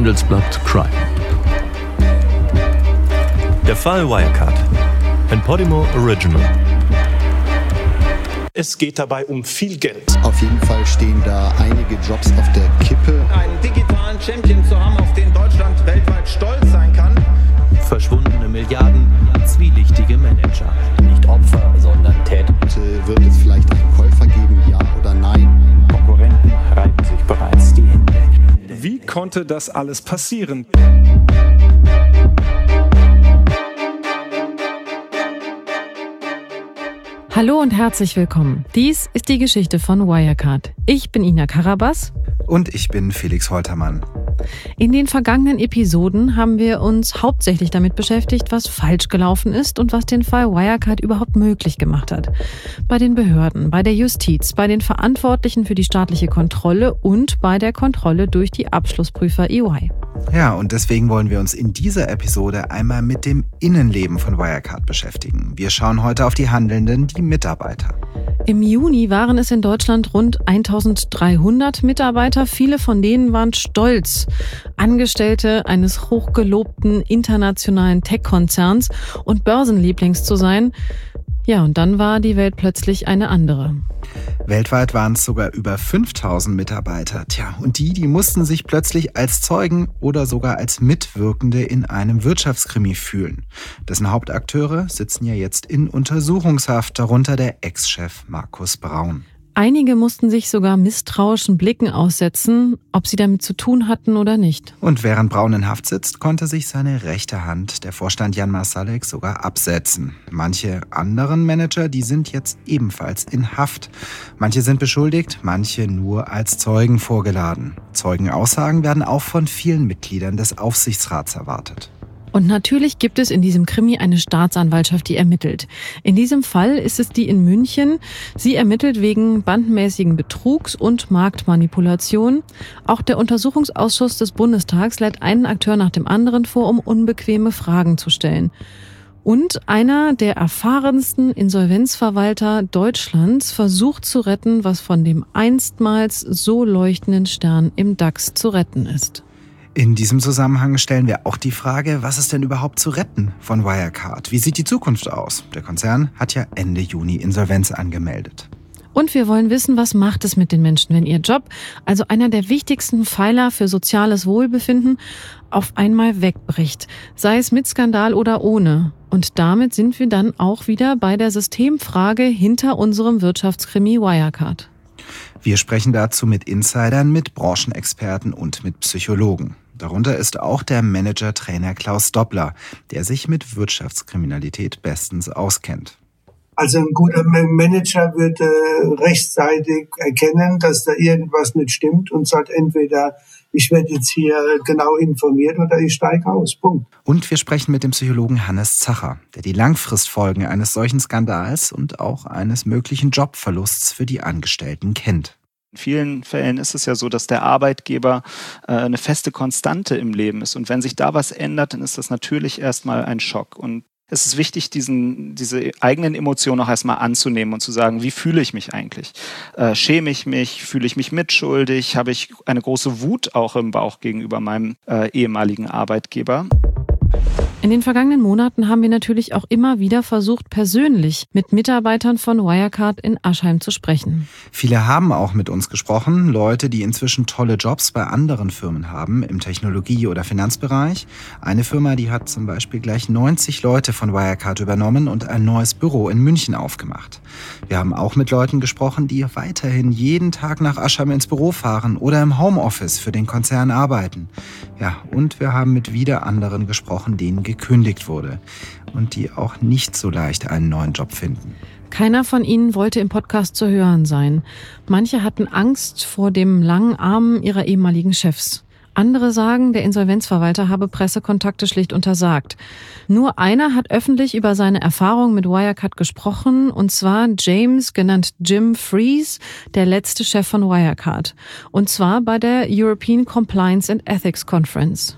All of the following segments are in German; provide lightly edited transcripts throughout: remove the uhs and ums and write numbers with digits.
Handelsblatt Crime. Der Fall Wirecard. Ein Podimo Original. Es geht dabei um viel Geld. Auf jeden Fall stehen da einige Jobs auf der Kippe. Einen digitalen Champion zu haben, auf den Deutschland weltweit stolz sein kann. Verschwundene Milliarden, zwielichtige Manager. Nicht Opfer, sondern Täter. Wird es vielleicht einen Käufer geben, ja oder nein? Konkurrenten reiben sich bereits die Hände. Wie konnte das alles passieren? Hallo und herzlich willkommen. Dies ist die Geschichte von Wirecard. Ich bin Ina Karabas. Und ich bin Felix Holtermann. In den vergangenen Episoden haben wir uns hauptsächlich damit beschäftigt, was falsch gelaufen ist und was den Fall Wirecard überhaupt möglich gemacht hat. Bei den Behörden, bei der Justiz, bei den Verantwortlichen für die staatliche Kontrolle und bei der Kontrolle durch die Abschlussprüfer EY. Ja, und deswegen wollen wir uns in dieser Episode einmal mit dem Innenleben von Wirecard beschäftigen. Wir schauen heute auf die Handelnden, die Mitarbeiter. Im Juni waren es in Deutschland rund 1300 Mitarbeiter. Viele von denen waren stolz, Angestellte eines hochgelobten internationalen Tech-Konzerns und Börsenlieblings zu sein. Ja, und dann war die Welt plötzlich eine andere. Weltweit waren es sogar über 5000 Mitarbeiter. Tja, und die mussten sich plötzlich als Zeugen oder sogar als Mitwirkende in einem Wirtschaftskrimi fühlen. Dessen Hauptakteure sitzen ja jetzt in Untersuchungshaft, darunter der Ex-Chef Markus Braun. Einige mussten sich sogar misstrauischen Blicken aussetzen, ob sie damit zu tun hatten oder nicht. Und während Braun in Haft sitzt, konnte sich seine rechte Hand, der Vorstand Jan Marsalek, sogar absetzen. Manche anderen Manager, die sind jetzt ebenfalls in Haft. Manche sind beschuldigt, manche nur als Zeugen vorgeladen. Zeugenaussagen werden auch von vielen Mitgliedern des Aufsichtsrats erwartet. Und natürlich gibt es in diesem Krimi eine Staatsanwaltschaft, die ermittelt. In diesem Fall ist es die in München. Sie ermittelt wegen bandenmäßigen Betrugs und Marktmanipulation. Auch der Untersuchungsausschuss des Bundestags lädt einen Akteur nach dem anderen vor, um unbequeme Fragen zu stellen. Und einer der erfahrensten Insolvenzverwalter Deutschlands versucht zu retten, was von dem einstmals so leuchtenden Stern im DAX zu retten ist. In diesem Zusammenhang stellen wir auch die Frage, was ist denn überhaupt zu retten von Wirecard? Wie sieht die Zukunft aus? Der Konzern hat ja Ende Juni Insolvenz angemeldet. Und wir wollen wissen, was macht es mit den Menschen, wenn ihr Job, also einer der wichtigsten Pfeiler für soziales Wohlbefinden, auf einmal wegbricht, sei es mit Skandal oder ohne. Und damit sind wir dann auch wieder bei der Systemfrage hinter unserem Wirtschaftskrimi Wirecard. Wir sprechen dazu mit Insidern, mit Branchenexperten und mit Psychologen. Darunter ist auch der Manager-Trainer Klaus Doppler, der sich mit Wirtschaftskriminalität bestens auskennt. Also ein guter Manager wird rechtzeitig erkennen, dass da irgendwas nicht stimmt und sagt entweder, ich werde jetzt hier genau informiert oder ich steige aus. Punkt. Und wir sprechen mit dem Psychologen Hannes Zacher, der die Langfristfolgen eines solchen Skandals und auch eines möglichen Jobverlusts für die Angestellten kennt. In vielen Fällen ist es ja so, dass der Arbeitgeber eine feste Konstante im Leben ist. Und wenn sich da was ändert, dann ist das natürlich erstmal ein Schock. Und es ist wichtig, diese eigenen Emotionen auch erstmal anzunehmen und zu sagen, wie fühle ich mich eigentlich? Schäme ich mich? Fühle ich mich mitschuldig? Habe ich eine große Wut auch im Bauch gegenüber meinem ehemaligen Arbeitgeber? In den vergangenen Monaten haben wir natürlich auch immer wieder versucht, persönlich mit Mitarbeitern von Wirecard in Aschheim zu sprechen. Viele haben auch mit uns gesprochen, Leute, die inzwischen tolle Jobs bei anderen Firmen haben, im Technologie- oder Finanzbereich. Eine Firma, die hat zum Beispiel gleich 90 Leute von Wirecard übernommen und ein neues Büro in München aufgemacht. Wir haben auch mit Leuten gesprochen, die weiterhin jeden Tag nach Aschheim ins Büro fahren oder im Homeoffice für den Konzern arbeiten. Ja, und wir haben mit wieder anderen gesprochen, denen gekündigt wurde und die auch nicht so leicht einen neuen Job finden. Keiner von ihnen wollte im Podcast zu hören sein. Manche hatten Angst vor dem langen Arm ihrer ehemaligen Chefs. Andere sagen, der Insolvenzverwalter habe Pressekontakte schlicht untersagt. Nur einer hat öffentlich über seine Erfahrungen mit Wirecard gesprochen, und zwar James, genannt Jim Freeze, der letzte Chef von Wirecard. Und zwar bei der European Compliance and Ethics Conference.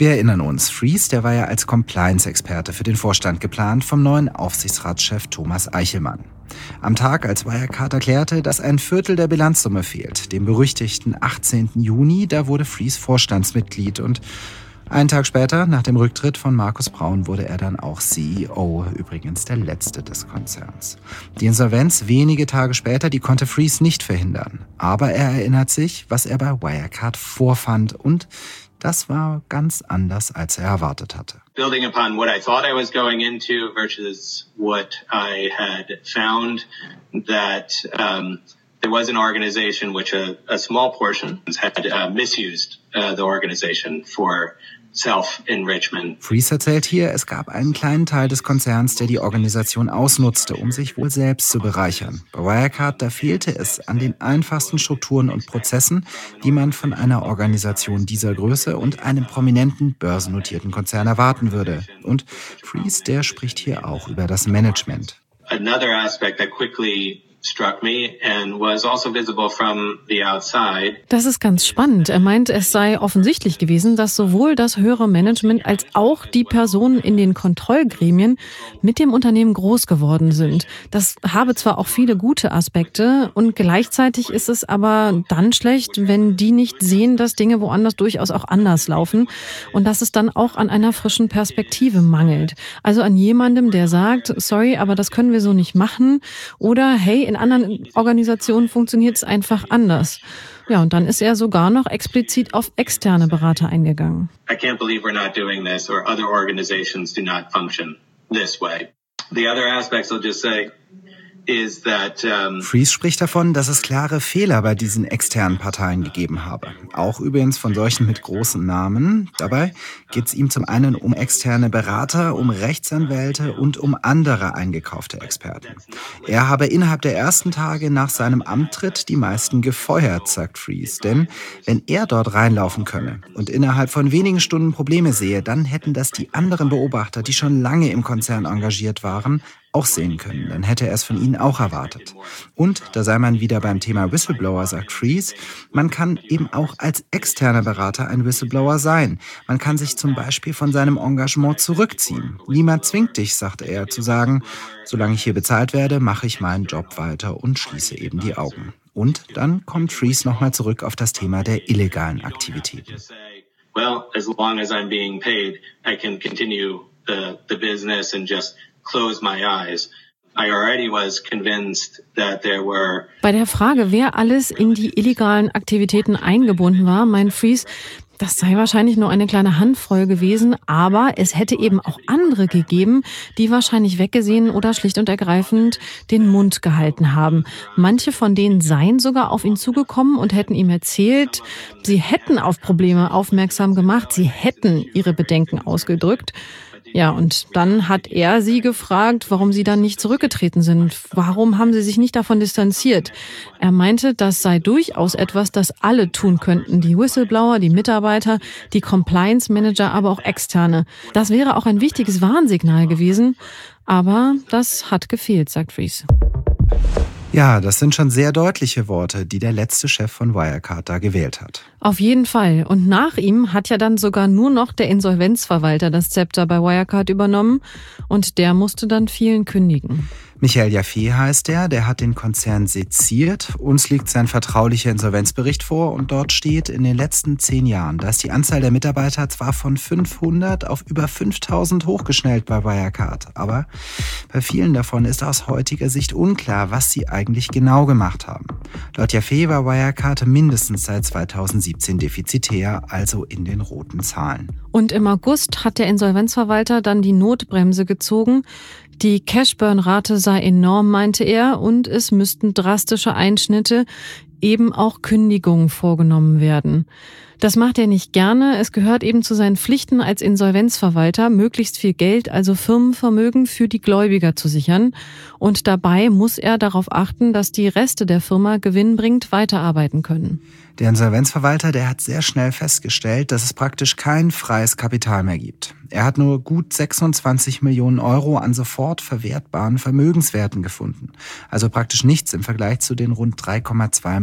Wir erinnern uns, Fries, der war ja als Compliance-Experte für den Vorstand geplant vom neuen Aufsichtsratschef Thomas Eichelmann. Am Tag, als Wirecard erklärte, dass ein Viertel der Bilanzsumme fehlt, dem berüchtigten 18. Juni, da wurde Fries Vorstandsmitglied und einen Tag später, nach dem Rücktritt von Markus Braun, wurde er dann auch CEO, übrigens der letzte des Konzerns. Die Insolvenz wenige Tage später, die konnte Fries nicht verhindern. Aber er erinnert sich, was er bei Wirecard vorfand und das war ganz anders, als er erwartet hatte. Building upon what I thought I was going into versus what I had found, that there was an organization which a small portion had misused the organization for self-enrichment. Fries erzählt hier, es gab einen kleinen Teil des Konzerns, der die Organisation ausnutzte, um sich wohl selbst zu bereichern. Bei Wirecard, da fehlte es an den einfachsten Strukturen und Prozessen, die man von einer Organisation dieser Größe und einem prominenten börsennotierten Konzern erwarten würde. Und Fries, der spricht hier auch über das Management. Another aspect that quickly struck me and was also visible from the outside. Das ist ganz spannend. Er meint, es sei offensichtlich gewesen, dass sowohl das höhere Management als auch die Personen in den Kontrollgremien mit dem Unternehmen groß geworden sind. Das habe zwar auch viele gute Aspekte und gleichzeitig ist es aber dann schlecht, wenn die nicht sehen, dass Dinge woanders durchaus auch anders laufen und dass es dann auch an einer frischen Perspektive mangelt. Also an jemandem, der sagt, sorry, aber das können wir so nicht machen oder hey, in anderen Organisationen funktioniert es einfach anders. Ja, und dann ist er sogar noch explizit auf externe Berater eingegangen. I can't believe we're not doing this or other organizations do not function this way. The other aspects I'll just say is that Fries spricht davon, dass es klare Fehler bei diesen externen Parteien gegeben habe. Auch übrigens von solchen mit großen Namen. Dabei geht es ihm zum einen um externe Berater, um Rechtsanwälte und um andere eingekaufte Experten. Er habe innerhalb der ersten Tage nach seinem Amtritt die meisten gefeuert, sagt Fries. Denn wenn er dort reinlaufen könne und innerhalb von wenigen Stunden Probleme sehe, dann hätten das die anderen Beobachter, die schon lange im Konzern engagiert waren, auch sehen können. Dann hätte er es von ihnen auch erwartet. Und da sei man wieder beim Thema Whistleblower, sagt Fries, man kann eben auch als externer Berater ein Whistleblower sein. Man kann sich zum Beispiel von seinem Engagement zurückziehen. Niemand zwingt dich, sagt er, zu sagen, solange ich hier bezahlt werde, mache ich meinen Job weiter und schließe eben die Augen. Und dann kommt Fries nochmal zurück auf das Thema der illegalen Aktivitäten. Well, as long as I'm being paid, I can continue the business and just close my eyes. I already was convinced that there were. Bei der Frage, wer alles in die illegalen Aktivitäten eingebunden war, meint Fries, das sei wahrscheinlich nur eine kleine Handvoll gewesen, aber es hätte eben auch andere gegeben, die wahrscheinlich weggesehen oder schlicht und ergreifend den Mund gehalten haben. Manche von denen seien sogar auf ihn zugekommen und hätten ihm erzählt, sie hätten auf Probleme aufmerksam gemacht, sie hätten ihre Bedenken ausgedrückt. Ja, und dann hat er sie gefragt, warum sie dann nicht zurückgetreten sind. Warum haben sie sich nicht davon distanziert? Er meinte, das sei durchaus etwas, das alle tun könnten. Die Whistleblower, die Mitarbeiter, die Compliance Manager, aber auch Externe. Das wäre auch ein wichtiges Warnsignal gewesen. Aber das hat gefehlt, sagt Fries. Ja, das sind schon sehr deutliche Worte, die der letzte Chef von Wirecard da gewählt hat. Auf jeden Fall. Und nach ihm hat ja dann sogar nur noch der Insolvenzverwalter das Zepter bei Wirecard übernommen und der musste dann vielen kündigen. Michael Jaffe heißt er, der hat den Konzern seziert. Uns liegt sein vertraulicher Insolvenzbericht vor und dort steht, in den letzten 10 Jahren, da ist die Anzahl der Mitarbeiter zwar von 500 auf über 5000 hochgeschnellt bei Wirecard, aber bei vielen davon ist aus heutiger Sicht unklar, was sie eigentlich genau gemacht haben. Laut Jaffe war Wirecard mindestens seit 2017 defizitär, also in den roten Zahlen. Und im August hat der Insolvenzverwalter dann die Notbremse gezogen. Die Cashburn-Rate sei enorm, meinte er, und es müssten drastische Einschnitte, eben auch Kündigungen vorgenommen werden. Das macht er nicht gerne. Es gehört eben zu seinen Pflichten als Insolvenzverwalter, möglichst viel Geld, also Firmenvermögen, für die Gläubiger zu sichern. Und dabei muss er darauf achten, dass die Reste der Firma gewinnbringend weiterarbeiten können. Der Insolvenzverwalter, der hat sehr schnell festgestellt, dass es praktisch kein freies Kapital mehr gibt. Er hat nur gut 26 Millionen Euro an sofort verwertbaren Vermögenswerten gefunden. Also praktisch nichts im Vergleich zu den rund 3,2 Milliarden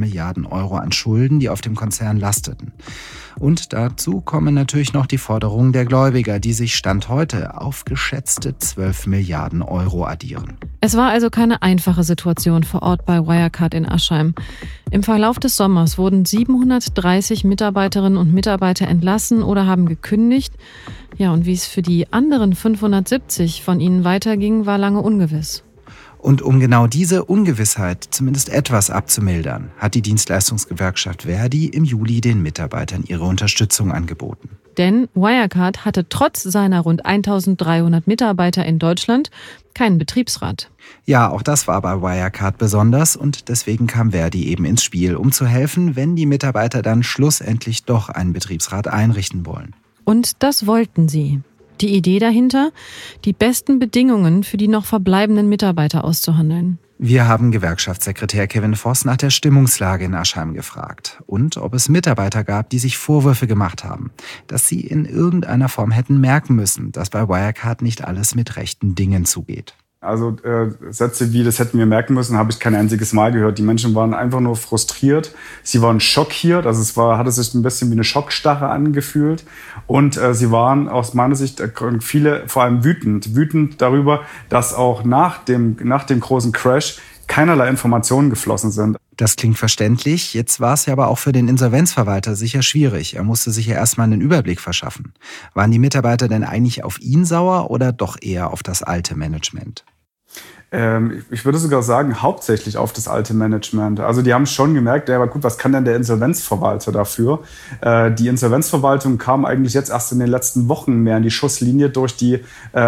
Milliarden Euro an Schulden, die auf dem Konzern lasteten. Und dazu kommen natürlich noch die Forderungen der Gläubiger, die sich Stand heute auf geschätzte 12 Milliarden Euro addieren. Es war also keine einfache Situation vor Ort bei Wirecard in Aschheim. Im Verlauf des Sommers wurden 730 Mitarbeiterinnen und Mitarbeiter entlassen oder haben gekündigt. Ja, und wie es für die anderen 570 von ihnen weiterging, war lange ungewiss. Und um genau diese Ungewissheit zumindest etwas abzumildern, hat die Dienstleistungsgewerkschaft Verdi im Juli den Mitarbeitern ihre Unterstützung angeboten. Denn Wirecard hatte trotz seiner rund 1300 Mitarbeiter in Deutschland keinen Betriebsrat. Ja, auch das war bei Wirecard besonders und deswegen kam Verdi eben ins Spiel, um zu helfen, wenn die Mitarbeiter dann schlussendlich doch einen Betriebsrat einrichten wollen. Und das wollten sie. Die Idee dahinter, die besten Bedingungen für die noch verbleibenden Mitarbeiter auszuhandeln. Wir haben Gewerkschaftssekretär Kevin Voss nach der Stimmungslage in Aschheim gefragt und ob es Mitarbeiter gab, die sich Vorwürfe gemacht haben, dass sie in irgendeiner Form hätten merken müssen, dass bei Wirecard nicht alles mit rechten Dingen zugeht. Also Sätze wie, das hätten wir merken müssen, habe ich kein einziges Mal gehört. Die Menschen waren einfach nur frustriert, sie waren schockiert, also hatte sich ein bisschen wie eine Schockstarre angefühlt und sie waren aus meiner Sicht viele vor allem wütend darüber, dass auch nach dem großen Crash keinerlei Informationen geflossen sind. Das klingt verständlich, jetzt war es ja aber auch für den Insolvenzverwalter sicher schwierig. Er musste sich ja erstmal einen Überblick verschaffen. Waren die Mitarbeiter denn eigentlich auf ihn sauer oder doch eher auf das alte Management? Ich würde sogar sagen, hauptsächlich auf das alte Management. Also die haben schon gemerkt, ja, aber gut, was kann denn der Insolvenzverwalter dafür? Die Insolvenzverwaltung kam eigentlich jetzt erst in den letzten Wochen mehr in die Schusslinie durch die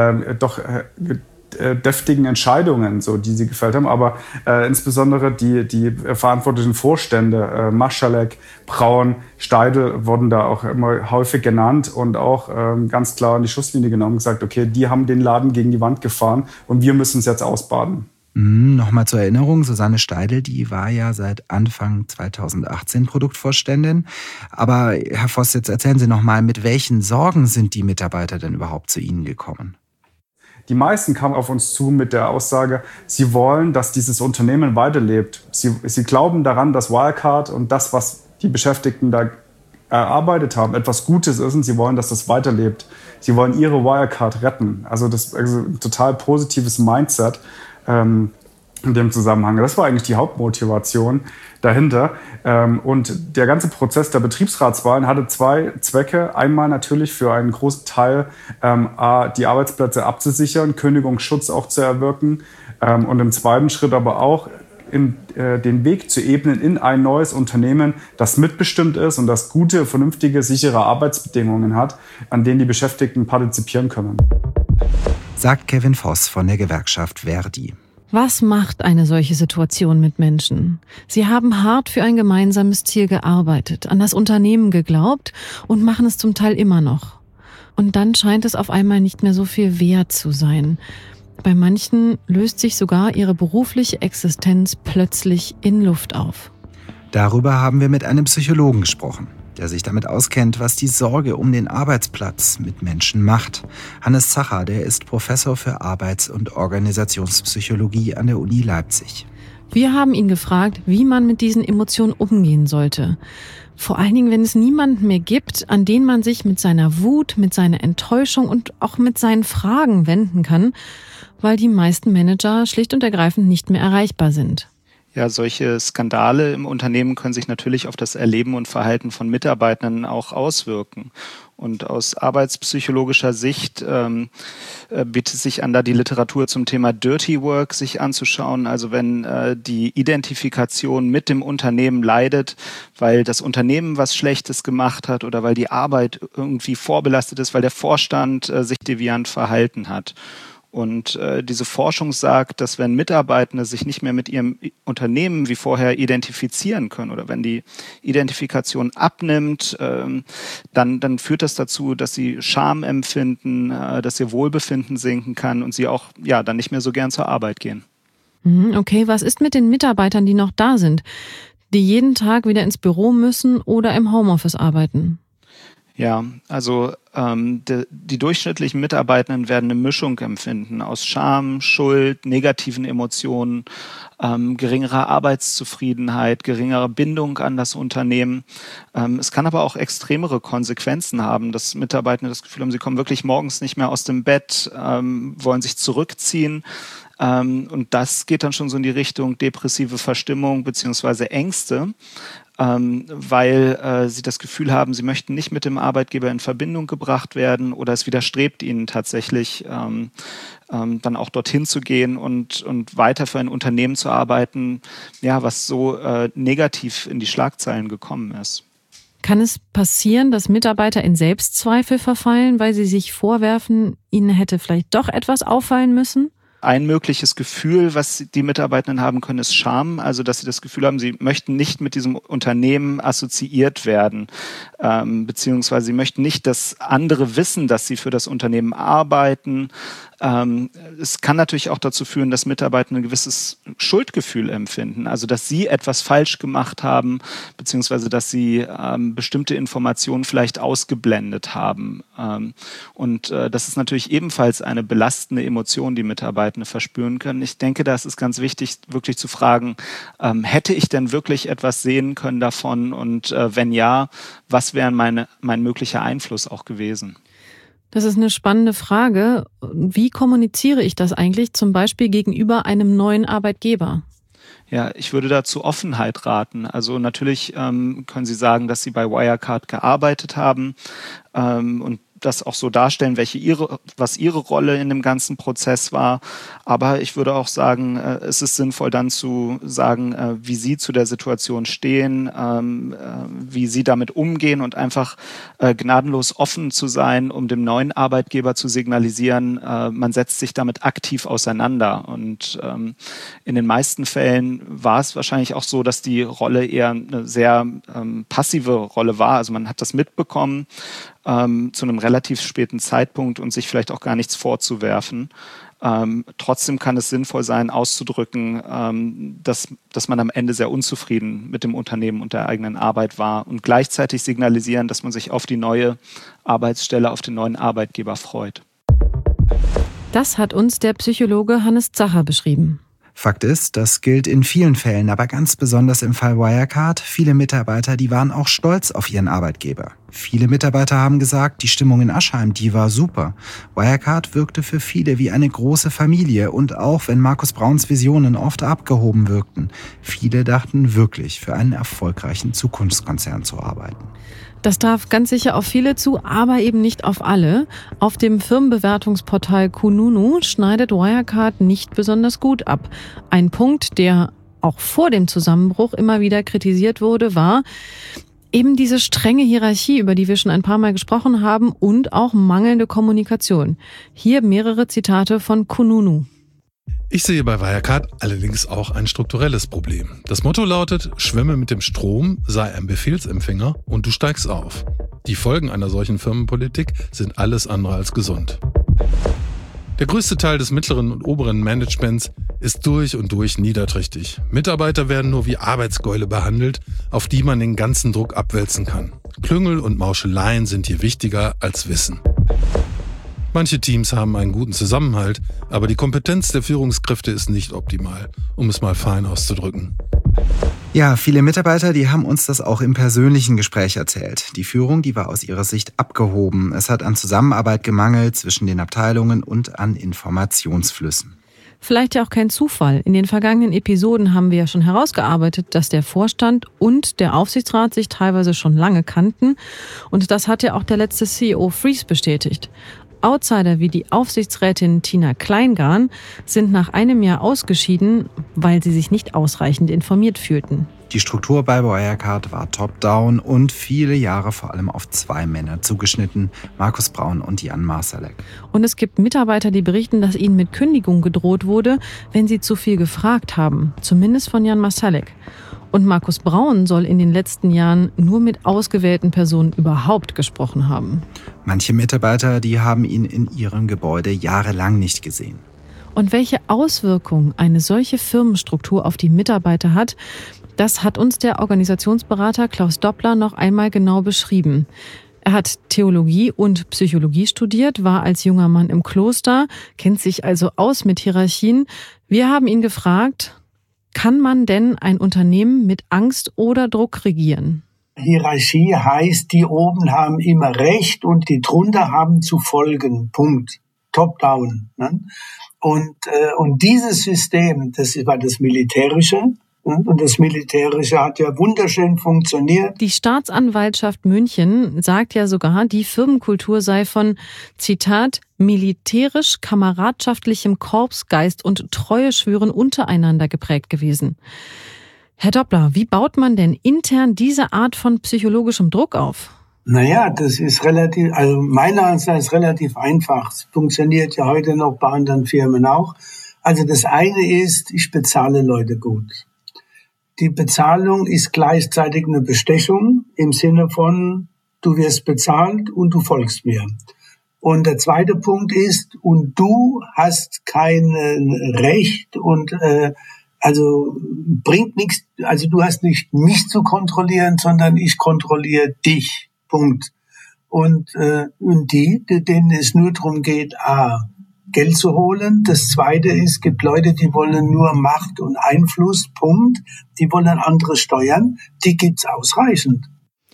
deftigen Entscheidungen, so, die sie gefällt haben, aber insbesondere die verantwortlichen Vorstände, Maschalek, Braun, Steidl wurden da auch immer häufig genannt und auch ganz klar in die Schusslinie genommen und gesagt, okay, die haben den Laden gegen die Wand gefahren und wir müssen es jetzt ausbaden. Nochmal zur Erinnerung, Susanne Steidl, die war ja seit Anfang 2018 Produktvorständin. Aber Herr Voss, jetzt erzählen Sie nochmal, mit welchen Sorgen sind die Mitarbeiter denn überhaupt zu Ihnen gekommen? Die meisten kamen auf uns zu mit der Aussage, sie wollen, dass dieses Unternehmen weiterlebt. Sie glauben daran, dass Wirecard und das, was die Beschäftigten da erarbeitet haben, etwas Gutes ist und sie wollen, dass das weiterlebt. Sie wollen ihre Wirecard retten. Also ein total positives Mindset in dem Zusammenhang. Das war eigentlich die Hauptmotivation dahinter. Und der ganze Prozess der Betriebsratswahlen hatte zwei Zwecke. Einmal natürlich für einen großen Teil die Arbeitsplätze abzusichern, Kündigungsschutz auch zu erwirken und im zweiten Schritt aber auch den Weg zu ebnen in ein neues Unternehmen, das mitbestimmt ist und das gute, vernünftige, sichere Arbeitsbedingungen hat, an denen die Beschäftigten partizipieren können. Sagt Kevin Voss von der Gewerkschaft Verdi. Was macht eine solche Situation mit Menschen? Sie haben hart für ein gemeinsames Ziel gearbeitet, an das Unternehmen geglaubt und machen es zum Teil immer noch. Und dann scheint es auf einmal nicht mehr so viel wert zu sein. Bei manchen löst sich sogar ihre berufliche Existenz plötzlich in Luft auf. Darüber haben wir mit einem Psychologen gesprochen, der sich damit auskennt, was die Sorge um den Arbeitsplatz mit Menschen macht. Hannes Zacher, der ist Professor für Arbeits- und Organisationspsychologie an der Uni Leipzig. Wir haben ihn gefragt, wie man mit diesen Emotionen umgehen sollte. Vor allen Dingen, wenn es niemanden mehr gibt, an den man sich mit seiner Wut, mit seiner Enttäuschung und auch mit seinen Fragen wenden kann, weil die meisten Manager schlicht und ergreifend nicht mehr erreichbar sind. Ja, solche Skandale im Unternehmen können sich natürlich auf das Erleben und Verhalten von Mitarbeitern auch auswirken. Und aus arbeitspsychologischer Sicht bietet sich an, da die Literatur zum Thema Dirty Work sich anzuschauen. Also wenn die Identifikation mit dem Unternehmen leidet, weil das Unternehmen was Schlechtes gemacht hat oder weil die Arbeit irgendwie vorbelastet ist, weil der Vorstand sich deviant verhalten hat. Und diese Forschung sagt, dass wenn Mitarbeitende sich nicht mehr mit ihrem Unternehmen wie vorher identifizieren können oder wenn die Identifikation abnimmt, dann führt das dazu, dass sie Scham empfinden, dass ihr Wohlbefinden sinken kann und sie auch dann nicht mehr so gern zur Arbeit gehen. Okay, was ist mit den Mitarbeitern, die noch da sind, die jeden Tag wieder ins Büro müssen oder im Homeoffice arbeiten? Ja, also die durchschnittlichen Mitarbeitenden werden eine Mischung empfinden aus Scham, Schuld, negativen Emotionen, geringerer Arbeitszufriedenheit, geringerer Bindung an das Unternehmen. Es kann aber auch extremere Konsequenzen haben, dass Mitarbeitende das Gefühl haben, sie kommen wirklich morgens nicht mehr aus dem Bett, wollen sich zurückziehen. Und das geht dann schon so in die Richtung depressive Verstimmung beziehungsweise Ängste, weil sie das Gefühl haben, sie möchten nicht mit dem Arbeitgeber in Verbindung gebracht werden oder es widerstrebt ihnen tatsächlich, dann auch dorthin zu gehen und weiter für ein Unternehmen zu arbeiten, ja, was so negativ in die Schlagzeilen gekommen ist. Kann es passieren, dass Mitarbeiter in Selbstzweifel verfallen, weil sie sich vorwerfen, ihnen hätte vielleicht doch etwas auffallen müssen? Ein mögliches Gefühl, was die Mitarbeitenden haben können, ist Scham. Also, dass sie das Gefühl haben, sie möchten nicht mit diesem Unternehmen assoziiert werden, beziehungsweise sie möchten nicht, dass andere wissen, dass sie für das Unternehmen arbeiten. Es kann natürlich auch dazu führen, dass Mitarbeiter ein gewisses Schuldgefühl empfinden, also dass sie etwas falsch gemacht haben, beziehungsweise dass sie bestimmte Informationen vielleicht ausgeblendet haben. Und das ist natürlich ebenfalls eine belastende Emotion, die Mitarbeiter verspüren können. Ich denke, da ist es ganz wichtig, wirklich zu fragen, hätte ich denn wirklich etwas sehen können davon und wenn ja, was wäre mein möglicher Einfluss auch gewesen? Das ist eine spannende Frage. Wie kommuniziere ich das eigentlich zum Beispiel gegenüber einem neuen Arbeitgeber? Ja, ich würde da zu Offenheit raten. Also natürlich können Sie sagen, dass Sie bei Wirecard gearbeitet haben und das auch so darstellen, was Ihre Rolle in dem ganzen Prozess war. Aber ich würde auch sagen, es ist sinnvoll dann zu sagen, wie Sie zu der Situation stehen, wie Sie damit umgehen und einfach gnadenlos offen zu sein, um dem neuen Arbeitgeber zu signalisieren, man setzt sich damit aktiv auseinander. Und in den meisten Fällen war es wahrscheinlich auch so, dass die Rolle eher eine sehr passive Rolle war. Also man hat das mitbekommen, zu einem relativ späten Zeitpunkt und sich vielleicht auch gar nichts vorzuwerfen. Trotzdem kann es sinnvoll sein, auszudrücken, dass man am Ende sehr unzufrieden mit dem Unternehmen und der eigenen Arbeit war und gleichzeitig signalisieren, dass man sich auf die neue Arbeitsstelle, auf den neuen Arbeitgeber freut. Das hat uns der Psychologe Hannes Zacher beschrieben. Fakt ist, das gilt in vielen Fällen, aber ganz besonders im Fall Wirecard. Viele Mitarbeiter, die waren auch stolz auf ihren Arbeitgeber. Viele Mitarbeiter haben gesagt, die Stimmung in Aschheim, die war super. Wirecard wirkte für viele wie eine große Familie und auch wenn Markus Brauns Visionen oft abgehoben wirkten, viele dachten wirklich, für einen erfolgreichen Zukunftskonzern zu arbeiten. Das traf ganz sicher auf viele zu, aber eben nicht auf alle. Auf dem Firmenbewertungsportal Kununu schneidet Wirecard nicht besonders gut ab. Ein Punkt, der auch vor dem Zusammenbruch immer wieder kritisiert wurde, war eben diese strenge Hierarchie, über die wir schon ein paar Mal gesprochen haben, und auch mangelnde Kommunikation. Hier mehrere Zitate von Kununu. Ich sehe bei Wirecard allerdings auch ein strukturelles Problem. Das Motto lautet, schwimme mit dem Strom, sei ein Befehlsempfänger und du steigst auf. Die Folgen einer solchen Firmenpolitik sind alles andere als gesund. Der größte Teil des mittleren und oberen Managements ist durch und durch niederträchtig. Mitarbeiter werden nur wie Arbeitsgäule behandelt, auf die man den ganzen Druck abwälzen kann. Klüngel und Mauscheleien sind hier wichtiger als Wissen. Manche Teams haben einen guten Zusammenhalt, aber die Kompetenz der Führungskräfte ist nicht optimal, um es mal fein auszudrücken. Ja, viele Mitarbeiter, die haben uns das auch im persönlichen Gespräch erzählt. Die Führung, die war aus ihrer Sicht abgehoben. Es hat an Zusammenarbeit gemangelt zwischen den Abteilungen und an Informationsflüssen. Vielleicht ja auch kein Zufall. In den vergangenen Episoden haben wir ja schon herausgearbeitet, dass der Vorstand und der Aufsichtsrat sich teilweise schon lange kannten. Und das hat ja auch der letzte CEO Freeze bestätigt. Outsider wie die Aufsichtsrätin Tina Kleingarn sind nach einem Jahr ausgeschieden, weil sie sich nicht ausreichend informiert fühlten. Die Struktur bei Wirecard war top-down und viele Jahre vor allem auf 2 Männer zugeschnitten, Markus Braun und Jan Marsalek. Und es gibt Mitarbeiter, die berichten, dass ihnen mit Kündigung gedroht wurde, wenn sie zu viel gefragt haben, zumindest von Jan Marsalek. Und Markus Braun soll in den letzten Jahren nur mit ausgewählten Personen überhaupt gesprochen haben. Manche Mitarbeiter, die haben ihn in ihrem Gebäude jahrelang nicht gesehen. Und welche Auswirkungen eine solche Firmenstruktur auf die Mitarbeiter hat, das hat uns der Organisationsberater Klaus Doppler noch einmal genau beschrieben. Er hat Theologie und Psychologie studiert, war als junger Mann im Kloster, kennt sich also aus mit Hierarchien. Wir haben ihn gefragt, kann man denn ein Unternehmen mit Angst oder Druck regieren? Hierarchie heißt, die oben haben immer Recht und die drunter haben zu folgen. Punkt. Top-down. Ne? Und dieses System, das war das Militärische. Und das Militärische hat ja wunderschön funktioniert. Die Staatsanwaltschaft München sagt ja sogar, die Firmenkultur sei von, Zitat, militärisch-kameradschaftlichem Korpsgeist und Treueschwüren untereinander geprägt gewesen. Herr Doppler, wie baut man denn intern diese Art von psychologischem Druck auf? Naja, das ist meiner Ansicht nach ist relativ einfach. Es funktioniert ja heute noch bei anderen Firmen auch. Also das eine ist, ich bezahle Leute gut. Die Bezahlung ist gleichzeitig eine Bestechung im Sinne von, du wirst bezahlt und du folgst mir. Und der zweite Punkt ist, und du hast kein Recht und also bringt nichts, also du hast nicht mich zu kontrollieren, sondern ich kontrolliere dich. Punkt. Und denen es nur darum geht, Geld zu holen. Das Zweite ist, es gibt Leute, die wollen nur Macht und Einfluss, Punkt. Die wollen andere steuern. Die gibt's ausreichend.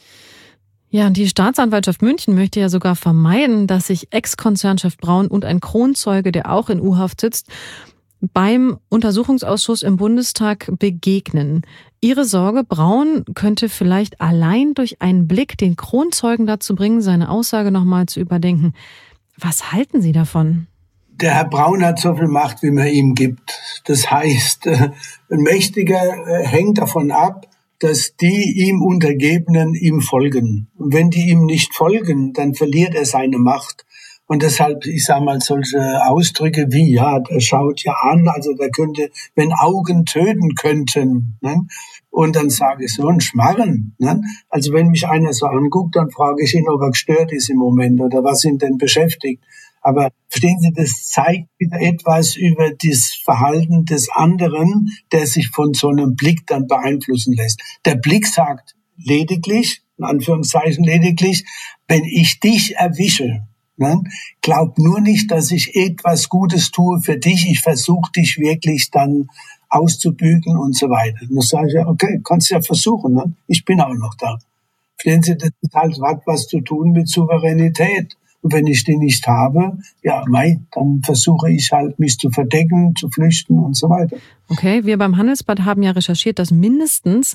Ja, und die Staatsanwaltschaft München möchte ja sogar vermeiden, dass sich Ex-Konzernchef Braun und ein Kronzeuge, der auch in U-Haft sitzt, beim Untersuchungsausschuss im Bundestag begegnen. Ihre Sorge, Braun könnte vielleicht allein durch einen Blick den Kronzeugen dazu bringen, seine Aussage nochmal zu überdenken. Was halten Sie davon? Der Herr Braun hat so viel Macht, wie man ihm gibt. Das heißt, ein Mächtiger hängt davon ab, dass die ihm Untergebenen ihm folgen. Und wenn die ihm nicht folgen, dann verliert er seine Macht. Und deshalb, ich sage mal, solche Ausdrücke wie, ja, der schaut ja an, also der könnte, wenn Augen töten könnten, ne? Und dann sage ich so ein Schmarren. Ne? Also wenn mich einer so anguckt, dann frage ich ihn, ob er gestört ist im Moment oder was ihn denn beschäftigt. Aber verstehen Sie, das zeigt wieder etwas über das Verhalten des anderen, der sich von so einem Blick dann beeinflussen lässt. Der Blick sagt lediglich, in Anführungszeichen lediglich, wenn ich dich erwische, ne, glaub nur nicht, dass ich etwas Gutes tue für dich. Ich versuche dich wirklich dann auszubügeln und so weiter. Und dann sage ich ja, okay, kannst ja versuchen, ne? Ich bin auch noch da. Verstehen Sie, das hat was zu tun mit Souveränität. Und wenn ich die nicht habe, ja, dann versuche ich halt, mich zu verdecken, zu flüchten und so weiter. Okay, wir beim Handelsblatt haben ja recherchiert, dass mindestens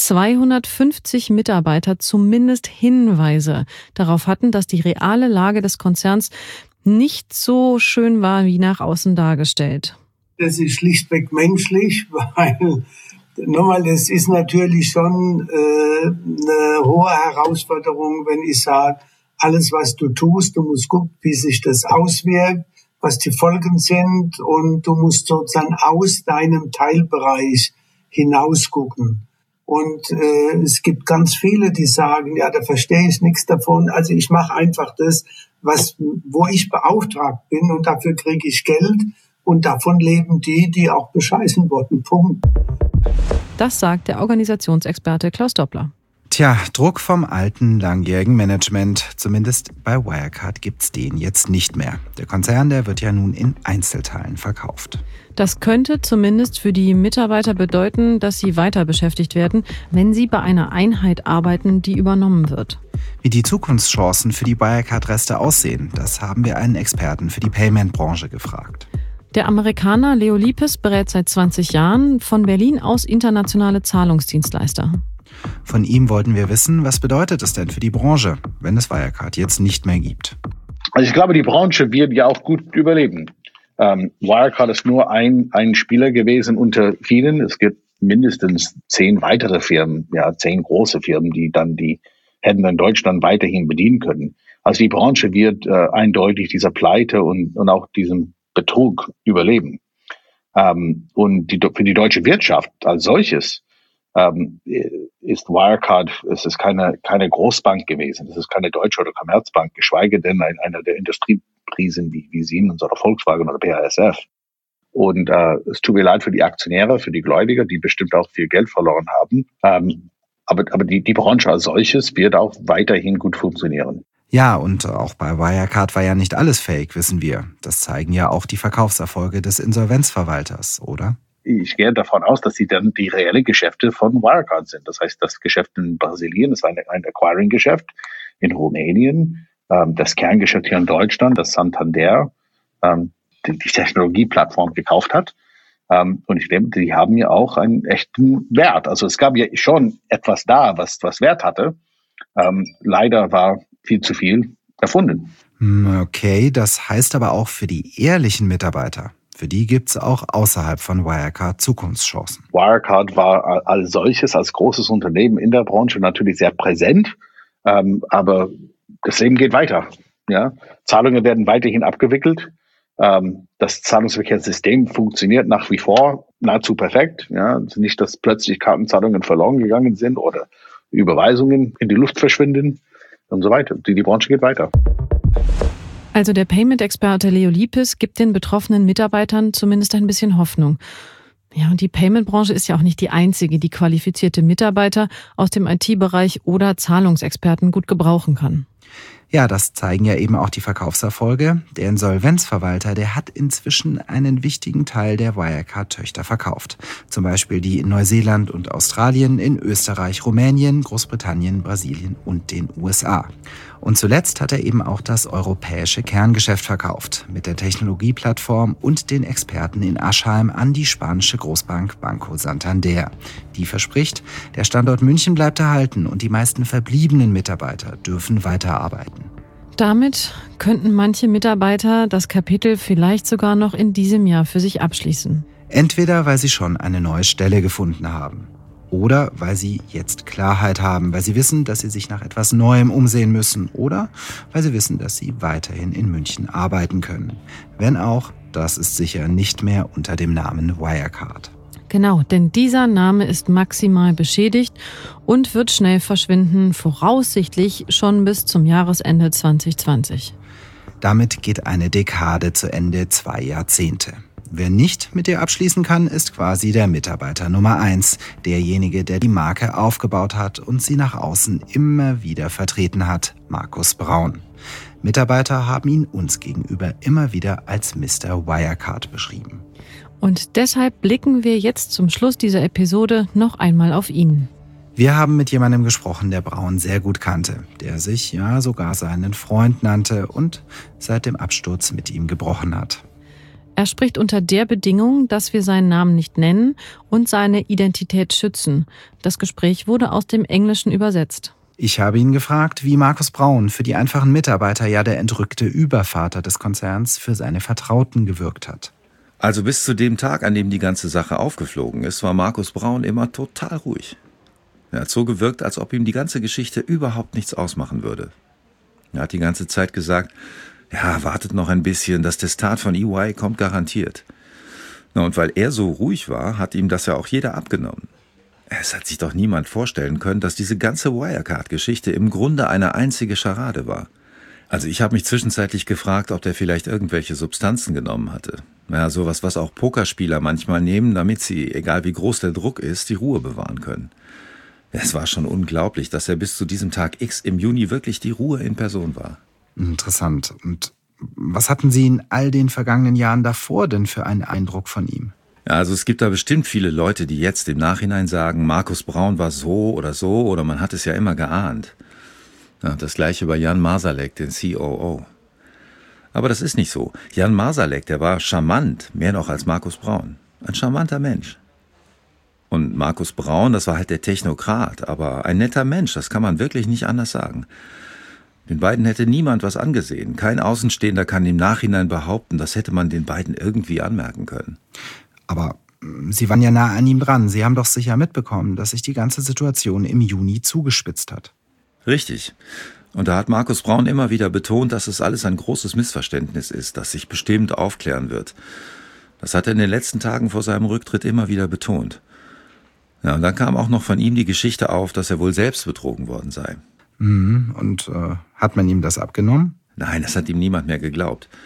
250 Mitarbeiter zumindest Hinweise darauf hatten, dass die reale Lage des Konzerns nicht so schön war, wie nach außen dargestellt. Das ist schlichtweg menschlich, weil nochmal, es ist natürlich schon eine hohe Herausforderung, wenn ich sage, alles, was du tust, du musst gucken, wie sich das auswirkt, was die Folgen sind und du musst sozusagen aus deinem Teilbereich hinausgucken. Und es gibt ganz viele, die sagen, ja, da verstehe ich nichts davon. Also ich mache einfach das, wo ich beauftragt bin und dafür kriege ich Geld und davon leben die auch bescheißen wurden. Punkt. Das sagt der Organisationsexperte Klaus Doppler. Tja, Druck vom alten, langjährigen Management. Zumindest bei Wirecard gibt's den jetzt nicht mehr. Der Konzern, der wird ja nun in Einzelteilen verkauft. Das könnte zumindest für die Mitarbeiter bedeuten, dass sie weiter beschäftigt werden, wenn sie bei einer Einheit arbeiten, die übernommen wird. Wie die Zukunftschancen für die Wirecard-Reste aussehen, das haben wir einen Experten für die Payment-Branche gefragt. Der Amerikaner Leo Lipes berät seit 20 Jahren von Berlin aus internationale Zahlungsdienstleister. Von ihm wollten wir wissen, was bedeutet es denn für die Branche, wenn es Wirecard jetzt nicht mehr gibt? Also ich glaube, die Branche wird ja auch gut überleben. Wirecard ist nur ein Spieler gewesen unter vielen. Es gibt mindestens 10 weitere Firmen, 10 große Firmen, die hätten in Deutschland weiterhin bedienen können. Also die Branche wird eindeutig dieser Pleite und auch diesem Betrug überleben. Und für die deutsche Wirtschaft als solches ist Wirecard, es ist keine Großbank gewesen, es ist keine Deutsche oder Commerzbank, geschweige denn einer der Industrieprisen wie Siemens oder Volkswagen oder BASF. Und es tut mir leid für die Aktionäre, für die Gläubiger, die bestimmt auch viel Geld verloren haben. Aber die Branche als solches wird auch weiterhin gut funktionieren. Ja, und auch bei Wirecard war ja nicht alles fake, wissen wir. Das zeigen ja auch die Verkaufserfolge des Insolvenzverwalters, oder? Ich gehe davon aus, dass sie dann die reellen Geschäfte von Wirecard sind. Das heißt, das Geschäft in Brasilien ist ein Acquiring-Geschäft, in Rumänien, das Kerngeschäft hier in Deutschland, das Santander, die Technologieplattform gekauft hat. Und ich glaube, die haben ja auch einen echten Wert. Also es gab ja schon etwas da, was Wert hatte. Leider war viel zu viel erfunden. Okay, das heißt aber auch für die ehrlichen Mitarbeiter. Für die gibt es auch außerhalb von Wirecard Zukunftschancen. Wirecard war als solches, als großes Unternehmen in der Branche natürlich sehr präsent, aber das Leben geht weiter. Ja? Zahlungen werden weiterhin abgewickelt. Das Zahlungsverkehrssystem funktioniert nach wie vor nahezu perfekt. Ja? Also nicht, dass plötzlich Kartenzahlungen verloren gegangen sind oder Überweisungen in die Luft verschwinden und so weiter. Die Branche geht weiter. Also der Payment-Experte Leo Liepes gibt den betroffenen Mitarbeitern zumindest ein bisschen Hoffnung. Ja, und die Payment-Branche ist ja auch nicht die einzige, die qualifizierte Mitarbeiter aus dem IT-Bereich oder Zahlungsexperten gut gebrauchen kann. Ja, das zeigen ja eben auch die Verkaufserfolge. Der Insolvenzverwalter, der hat inzwischen einen wichtigen Teil der Wirecard-Töchter verkauft. Zum Beispiel die in Neuseeland und Australien, in Österreich, Rumänien, Großbritannien, Brasilien und den USA. Und zuletzt hat er eben auch das europäische Kerngeschäft verkauft, mit der Technologieplattform und den Experten in Aschheim an die spanische Großbank Banco Santander. Die verspricht, der Standort München bleibt erhalten und die meisten verbliebenen Mitarbeiter dürfen weiterarbeiten. Damit könnten manche Mitarbeiter das Kapitel vielleicht sogar noch in diesem Jahr für sich abschließen. Entweder weil sie schon eine neue Stelle gefunden haben. Oder weil sie jetzt Klarheit haben, weil sie wissen, dass sie sich nach etwas Neuem umsehen müssen. Oder weil sie wissen, dass sie weiterhin in München arbeiten können. Wenn auch, das ist sicher nicht mehr unter dem Namen Wirecard. Genau, denn dieser Name ist maximal beschädigt und wird schnell verschwinden, voraussichtlich schon bis zum Jahresende 2020. Damit geht eine Dekade zu Ende, 2 Jahrzehnte. Wer nicht mit ihr abschließen kann, ist quasi der Mitarbeiter Nummer 1, derjenige, der die Marke aufgebaut hat und sie nach außen immer wieder vertreten hat, Markus Braun. Mitarbeiter haben ihn uns gegenüber immer wieder als Mr. Wirecard beschrieben. Und deshalb blicken wir jetzt zum Schluss dieser Episode noch einmal auf ihn. Wir haben mit jemandem gesprochen, der Braun sehr gut kannte, der sich ja sogar seinen Freund nannte und seit dem Absturz mit ihm gebrochen hat. Er spricht unter der Bedingung, dass wir seinen Namen nicht nennen und seine Identität schützen. Das Gespräch wurde aus dem Englischen übersetzt. Ich habe ihn gefragt, wie Markus Braun für die einfachen Mitarbeiter, ja der entrückte Übervater des Konzerns, für seine Vertrauten gewirkt hat. Also bis zu dem Tag, an dem die ganze Sache aufgeflogen ist, war Markus Braun immer total ruhig. Er hat so gewirkt, als ob ihm die ganze Geschichte überhaupt nichts ausmachen würde. Er hat die ganze Zeit gesagt, ja, wartet noch ein bisschen, das Testat von EY kommt garantiert. Na, und weil er so ruhig war, hat ihm das ja auch jeder abgenommen. Es hat sich doch niemand vorstellen können, dass diese ganze Wirecard-Geschichte im Grunde eine einzige Scharade war. Also ich habe mich zwischenzeitlich gefragt, ob der vielleicht irgendwelche Substanzen genommen hatte. Ja, sowas, was auch Pokerspieler manchmal nehmen, damit sie, egal wie groß der Druck ist, die Ruhe bewahren können. Es war schon unglaublich, dass er bis zu diesem Tag X im Juni wirklich die Ruhe in Person war. Interessant. Und was hatten Sie in all den vergangenen Jahren davor denn für einen Eindruck von ihm? Ja, also es gibt da bestimmt viele Leute, die jetzt im Nachhinein sagen, Markus Braun war so oder man hat es ja immer geahnt. Ja, das gleiche bei Jan Marsalek, den COO. Aber das ist nicht so. Jan Marsalek, der war charmant, mehr noch als Markus Braun. Ein charmanter Mensch. Und Markus Braun, das war halt der Technokrat, aber ein netter Mensch, das kann man wirklich nicht anders sagen. Den beiden hätte niemand was angesehen. Kein Außenstehender kann im Nachhinein behaupten, das hätte man den beiden irgendwie anmerken können. Aber Sie waren ja nah an ihm dran. Sie haben doch sicher mitbekommen, dass sich die ganze Situation im Juni zugespitzt hat. Richtig. Und da hat Markus Braun immer wieder betont, dass es alles ein großes Missverständnis ist, das sich bestimmt aufklären wird. Das hat er in den letzten Tagen vor seinem Rücktritt immer wieder betont. Ja, und dann kam auch noch von ihm die Geschichte auf, dass er wohl selbst betrogen worden sei. Und hat man ihm das abgenommen? Nein, das hat ihm niemand mehr geglaubt.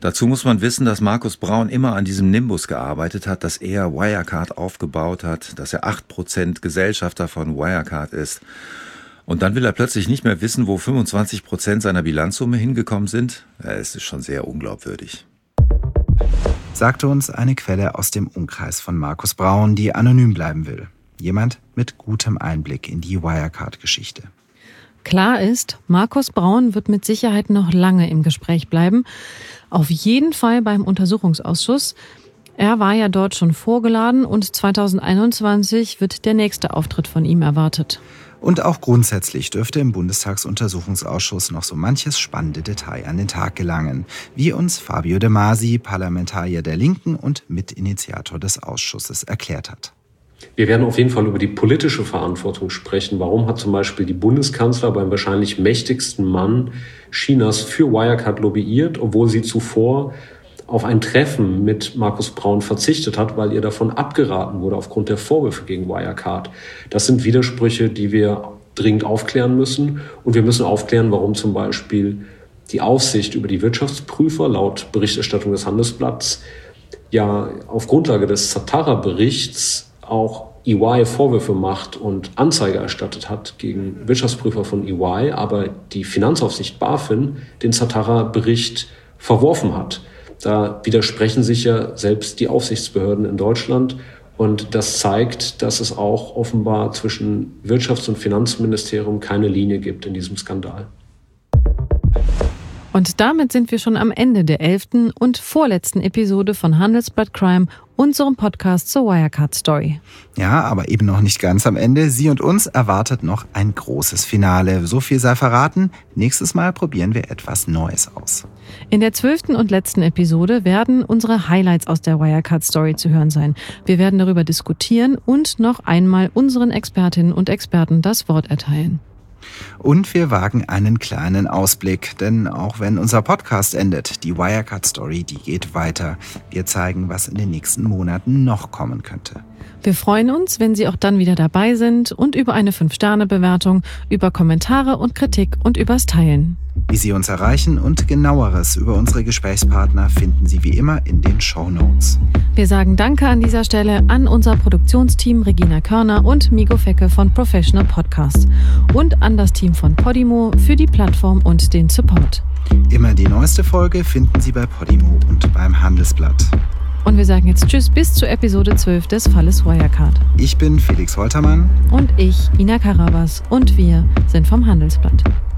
Dazu muss man wissen, dass Markus Braun immer an diesem Nimbus gearbeitet hat, dass er Wirecard aufgebaut hat, dass er 8% Gesellschafter von Wirecard ist. Und dann will er plötzlich nicht mehr wissen, wo 25% seiner Bilanzsumme hingekommen sind. Ja, es ist schon sehr unglaubwürdig. Sagte uns eine Quelle aus dem Umkreis von Markus Braun, die anonym bleiben will. Jemand mit gutem Einblick in die Wirecard-Geschichte. Klar ist, Markus Braun wird mit Sicherheit noch lange im Gespräch bleiben. Auf jeden Fall beim Untersuchungsausschuss. Er war ja dort schon vorgeladen und 2021 wird der nächste Auftritt von ihm erwartet. Und auch grundsätzlich dürfte im Bundestagsuntersuchungsausschuss noch so manches spannende Detail an den Tag gelangen, wie uns Fabio De Masi, Parlamentarier der Linken und Mitinitiator des Ausschusses, erklärt hat. Wir werden auf jeden Fall über die politische Verantwortung sprechen. Warum hat zum Beispiel die Bundeskanzler beim wahrscheinlich mächtigsten Mann Chinas für Wirecard lobbyiert, obwohl sie zuvor auf ein Treffen mit Markus Braun verzichtet hat, weil ihr davon abgeraten wurde aufgrund der Vorwürfe gegen Wirecard. Das sind Widersprüche, die wir dringend aufklären müssen. Und wir müssen aufklären, warum zum Beispiel die Aufsicht über die Wirtschaftsprüfer laut Berichterstattung des Handelsblatts ja auf Grundlage des Zatara-Berichts auch EY Vorwürfe macht und Anzeige erstattet hat gegen Wirtschaftsprüfer von EY, aber die Finanzaufsicht BaFin den Zatara-Bericht verworfen hat. Da widersprechen sich ja selbst die Aufsichtsbehörden in Deutschland und das zeigt, dass es auch offenbar zwischen Wirtschafts- und Finanzministerium keine Linie gibt in diesem Skandal. Und damit sind wir schon am Ende der 11. und vorletzten Episode von Handelsblatt Crime, unserem Podcast zur Wirecard-Story. Ja, aber eben noch nicht ganz am Ende. Sie und uns erwartet noch ein großes Finale. So viel sei verraten. Nächstes Mal probieren wir etwas Neues aus. In der 12. und letzten Episode werden unsere Highlights aus der Wirecard-Story zu hören sein. Wir werden darüber diskutieren und noch einmal unseren Expertinnen und Experten das Wort erteilen. Und wir wagen einen kleinen Ausblick, denn auch wenn unser Podcast endet, die Wirecard-Story, die geht weiter. Wir zeigen, was in den nächsten Monaten noch kommen könnte. Wir freuen uns, wenn Sie auch dann wieder dabei sind und über eine 5-Sterne-Bewertung, über Kommentare und Kritik und übers Teilen. Wie Sie uns erreichen und Genaueres über unsere Gesprächspartner finden Sie wie immer in den Shownotes. Wir sagen Danke an dieser Stelle an unser Produktionsteam Regina Körner und Migo Fecke von Professional Podcasts und an das Team von Podimo für die Plattform und den Support. Immer die neueste Folge finden Sie bei Podimo und beim Handelsblatt. Und wir sagen jetzt Tschüss bis zur Episode 12 des Falles Wirecard. Ich bin Felix Holtermann. Und ich, Ina Karabas. Und wir sind vom Handelsblatt.